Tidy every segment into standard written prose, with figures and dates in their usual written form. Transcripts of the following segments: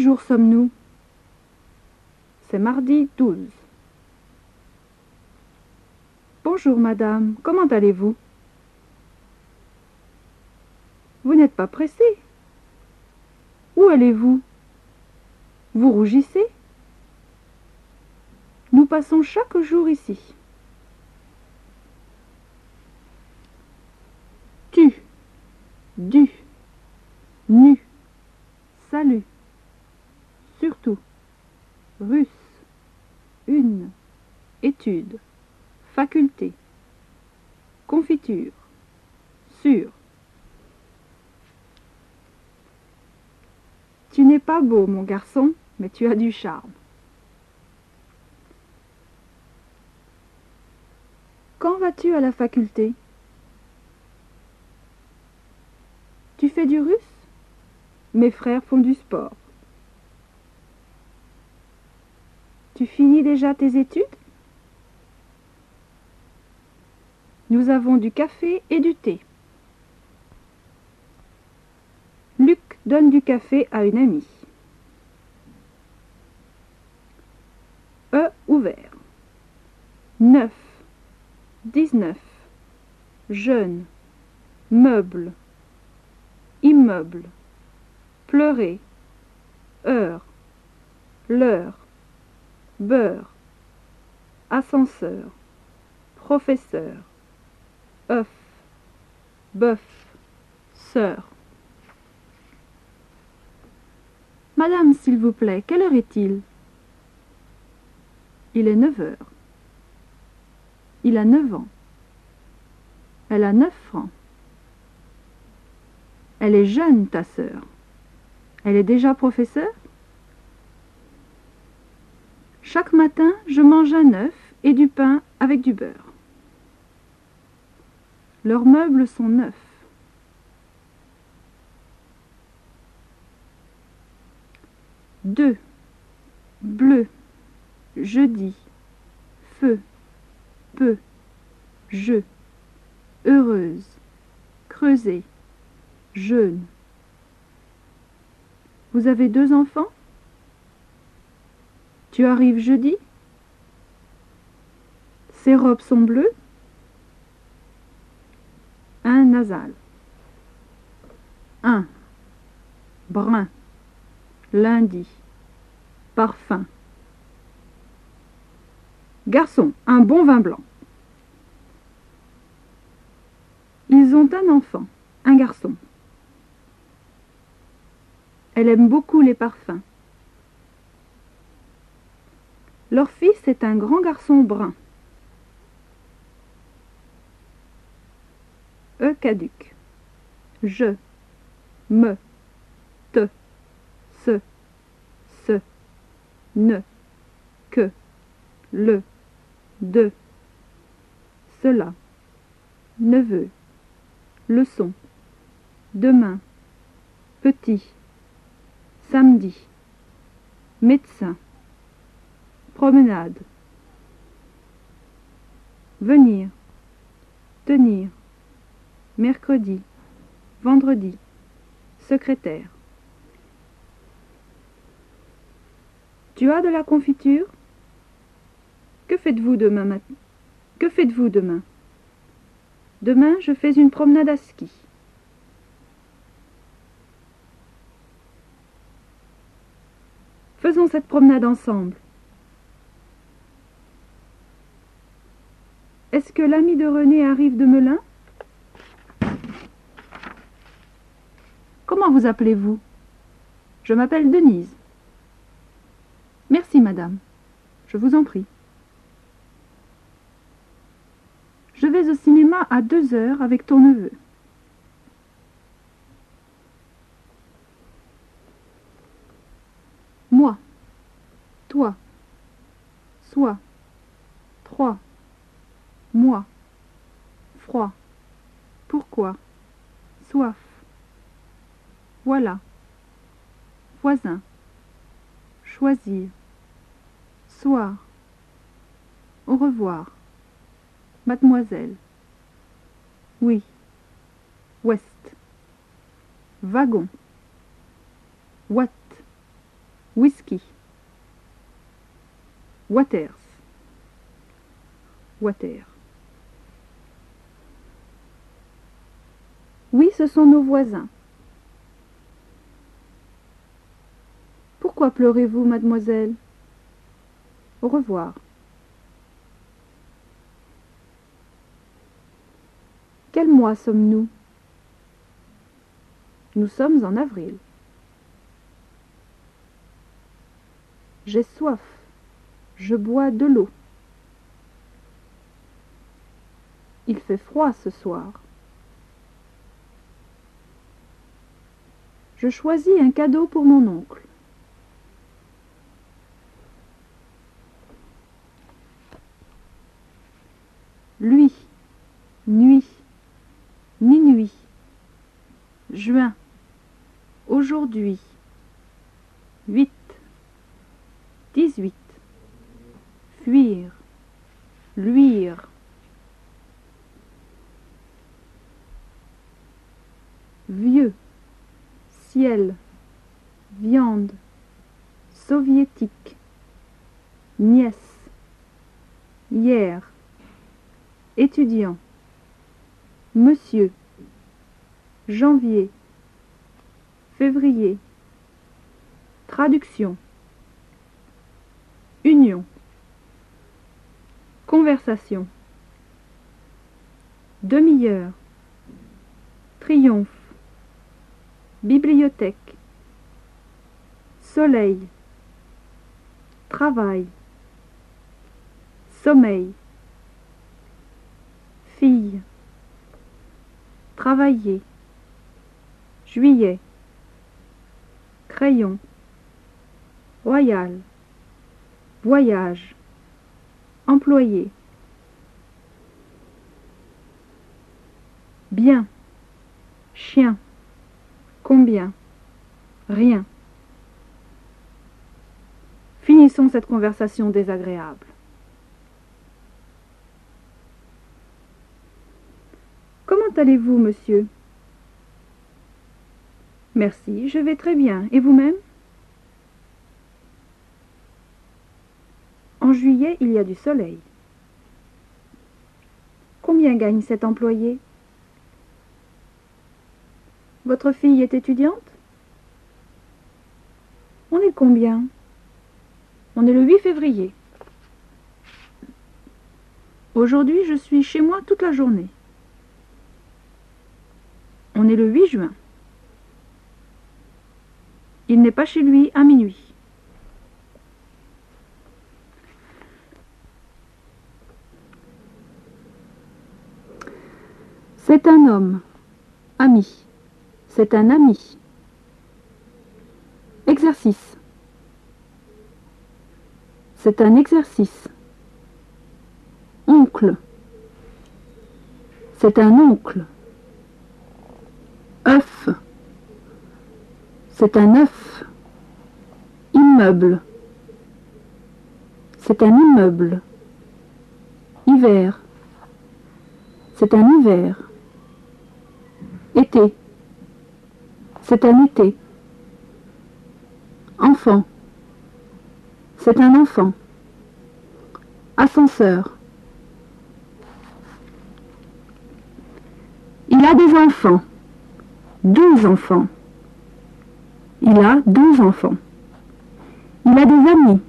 jour sommes-nous? C'est mardi 12. Bonjour madame, comment allez-vous? Vous n'êtes pas pressée? Où allez-vous? Vous rougissez? Nous passons chaque jour ici. Tu, du, nu, salut, surtout, russe, une, étude, faculté, confiture, sûr. Tu n'es pas beau, mon garçon, mais tu as du charme. Quand vas-tu à la faculté? Tu fais du russe? Mes frères font du sport. Tu finis déjà tes études? Nous avons du café et du thé. Luc donne du café à une amie. E ouvert. 9, 19, jeune, meuble, immeuble, pleurer, heure, l'heure, beurre, ascenseur, professeur, œuf, bœuf, sœur. Madame, s'il vous plaît, quelle heure est-il? Il est 9 heures. Il a 9 ans. Elle a 9 francs. Elle est jeune, ta sœur. Elle est déjà professeure? Chaque matin, je mange un œuf et du pain avec du beurre. Leurs meubles sont neufs. Deux, bleu, jeudi, feu, peu, je, heureuse, creuser, jeûne. Vous avez 2 enfants? Tu arrives jeudi? Ces robes sont bleues? Un nasal. 1. Brun. Lundi. Parfum. Garçon, un bon vin blanc. Ils ont un enfant, un garçon. Elle aime beaucoup les parfums. Leur fils est un grand garçon brun. E caduc. Je, me, te, ce, ne, que, le, de, cela, neveu, leçon, demain, petit, samedi, médecin, promenade, venir, tenir, mercredi, vendredi, secrétaire. Tu as de la confiture? Que faites-vous demain matin? Que faites-vous demain? Demain, je fais une promenade à ski. Faisons cette promenade ensemble. Est-ce que l'ami de René arrive de Melun? Comment vous appelez-vous? Je m'appelle Denise. Merci, madame. Je vous en prie. Je vais au cinéma à 2 heures avec ton neveu. Moi, toi, soi, 3, moi, froid, pourquoi, soif, voilà, voisin, choisir, soir, au revoir, mademoiselle, oui, ouest, wagon, ouate, Whisky. Waters. Water. Oui, ce sont nos voisins. Pourquoi pleurez-vous, mademoiselle? Au revoir. Quel mois sommes-nous? Nous sommes en avril. J'ai soif. Je bois de l'eau. Il fait froid ce soir. Je choisis un cadeau pour mon oncle. Lui, nuit, minuit, juin, aujourd'hui, 8, 18, fuir, luire. Vieux, ciel, viande, soviétique, nièce, hier, étudiant, monsieur, janvier, février, traduction, union, conversation, demi-heure, triomphe, bibliothèque, soleil, travail, sommeil, fille, travailler, juillet, crayon, royal, voyage, employé, bien, chien, combien, rien. Finissons cette conversation désagréable. Comment allez-vous, monsieur? Merci, je vais très bien. Et vous-même? En juillet, il y a du soleil. Combien gagne cet employé? Votre fille est étudiante? On est combien? On est le 8 février. Aujourd'hui, je suis chez moi toute la journée. On est le 8 juin. Il n'est pas chez lui à minuit. C'est un homme, ami. C'est un ami. Exercice. C'est un exercice. Oncle. C'est un oncle. œuf. C'est un œuf. Immeuble. C'est un immeuble. Hiver. C'est un hiver. Été. C'est un été. Enfant. C'est un enfant. Ascenseur. Il a des enfants. 2 enfants. Il a 2 enfants. Il a des amis.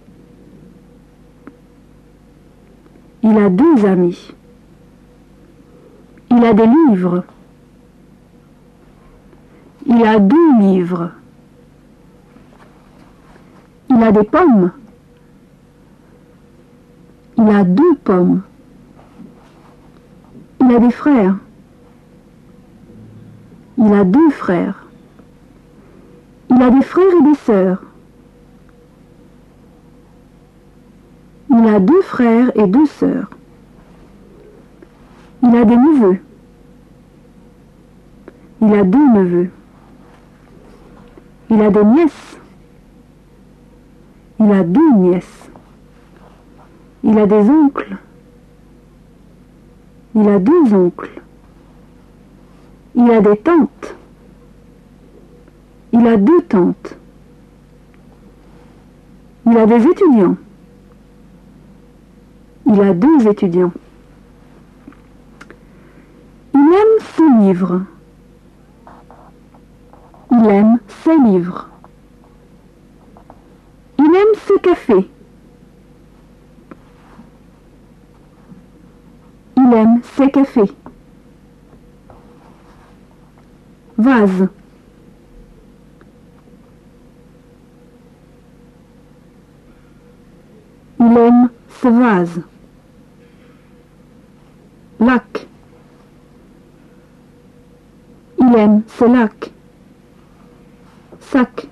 Il a 2 amis. Il a des livres. Il a 2 livres. Il a des pommes. Il a 2 pommes. Il a des frères. Il a 2 frères. Il a des frères et des sœurs. Il a 2 frères et 2 sœurs. Il a des neveux. Il a 2 neveux. Il a des nièces. Il a 2 nièces. Il a des oncles. Il a 2 oncles. Il a des tantes. Il a 2 tantes. Il a des étudiants. Il a 2 étudiants. Il aime ses livres. Il aime ses livres. Il aime ce café. Il aime ses cafés. Vase. Il aime ce vase. Lac. Il aime ce lac. Sac.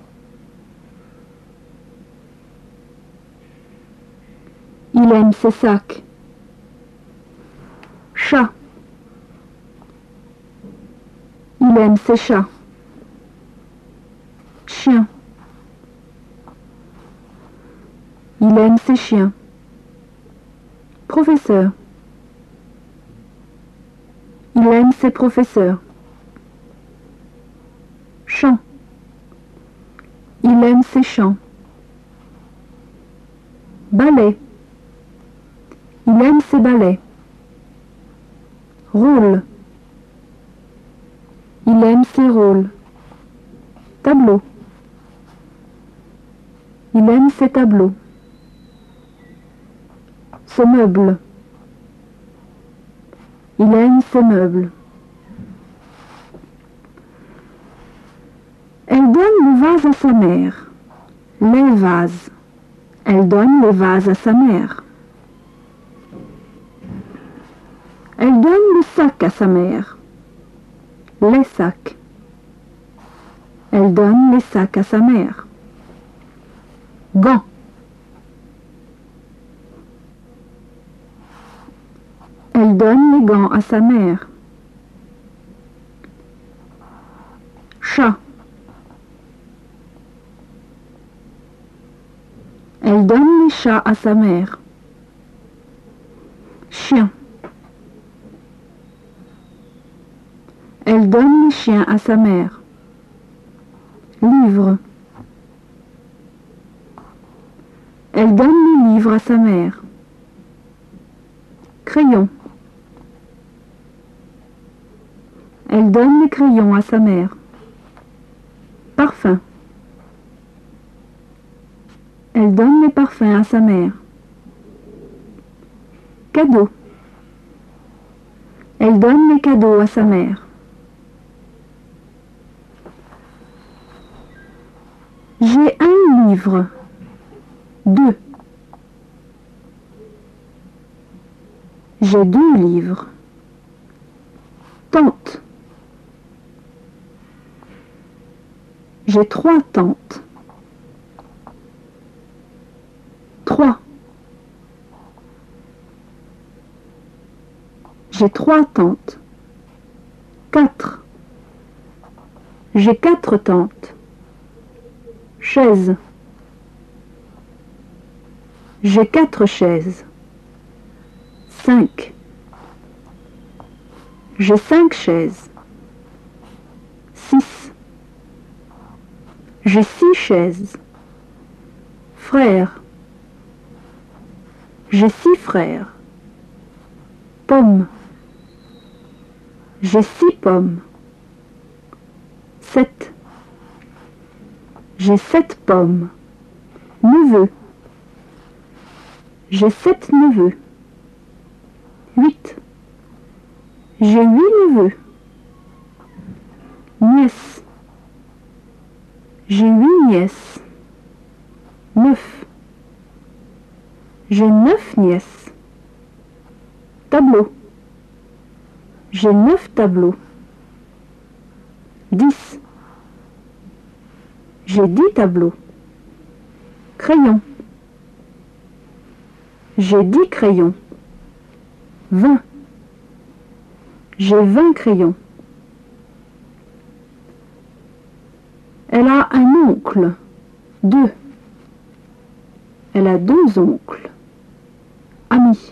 Il aime ce sac. Chat. Il aime ses chats. Chien. Il aime ses chiens. Professeur. Il aime ses professeurs. Chant. Il aime ses chants. Ballet. Il aime ses ballets. Rôle. Il aime ses rôles. Tableau. Il aime ses tableaux. Ce meuble. Il aime ce meuble. Elle donne le vase à sa mère. Les vases. Elle donne les vases à sa mère. Elle donne le sac à sa mère. Les sacs. Elle donne les sacs à sa mère. Gants. Elle donne les gants à sa mère. Chat. Elle donne les chats à sa mère. Chien. Elle donne les chiens à sa mère. Livre. Elle donne les livres à sa mère. Crayon. Elle donne les crayons à sa mère. Parfum. Elle donne les parfums à sa mère. Cadeau. Elle donne les cadeaux à sa mère. J'ai un livre. 2. J'ai 2 livres. Tante. J'ai 3 tantes. 3. J'ai 3 tantes. 4. J'ai 4 tantes. Chaise. J'ai 4 chaises. 5. J'ai 5 chaises. 6. J'ai 6 chaises. Frère. J'ai 6 frères. Pomme. J'ai 6 pommes. 7. J'ai 7 pommes. Neveu. J'ai 7 neveux. 8. J'ai 8 neveux. Nièce. J'ai 8 nièces. 9. J'ai 9 nièces. Tableau. J'ai 9 tableaux. 10. J'ai 10 tableaux. Crayon. J'ai 10 crayons. 20. J'ai 20 crayons. Elle a un oncle. 2. Elle a 2 oncles. Amis.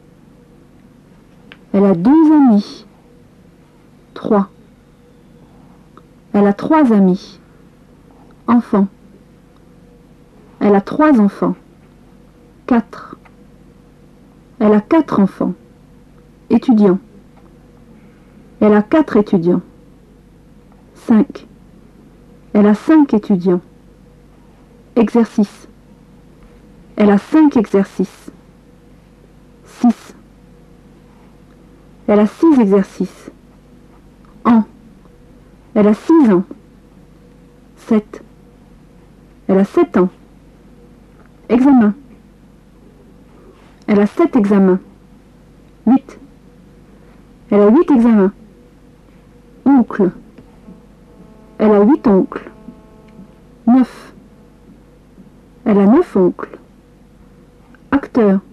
Elle a 2 amis. 3. Elle a 3 amis. Enfant. Elle a 3 enfants. 4. Elle a 4 enfants. Étudiants. Elle a 4 étudiants. 5. Elle a 5 étudiants. Exercice. Elle a 5 exercices. 6. Elle a 6 exercices. An. Elle a 6 ans. 7. Elle a 7 ans. Examen. Elle a 7 examens. 8. Elle a 8 examens. Oncle. Elle a 8 oncles. 9. Elle a 9 oncles. Acteur.